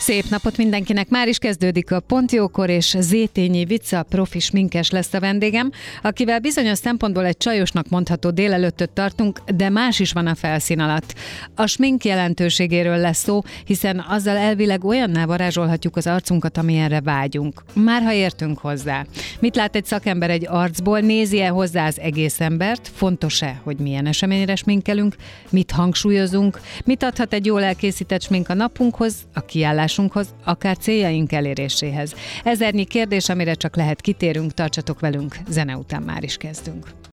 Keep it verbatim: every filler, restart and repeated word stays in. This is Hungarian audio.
Szép napot mindenkinek! Már is kezdődik a Pontjókor, és Zétényi Vica, profi sminkes lesz a vendégem, akivel bizonyos szempontból egy csajosnak mondható délelőttöt tartunk, de más is van a felszín alatt. A smink jelentőségéről lesz szó, hiszen azzal elvileg olyanná varázsolhatjuk az arcunkat, amilyenre vágyunk. Már ha értünk hozzá. Mit lát egy szakember egy arcból? Nézi-e hozzá az egész embert? Fontos-e, hogy milyen eseményre sminkelünk? Mit hangsúlyozunk? Mit adhat egy jól elkészített smink a napunkhoz, a kiállásunkhoz, akár céljaink eléréséhez? Ezernyi kérdés, amire csak lehet kitérünk, tartsatok velünk, zene után már is kezdünk.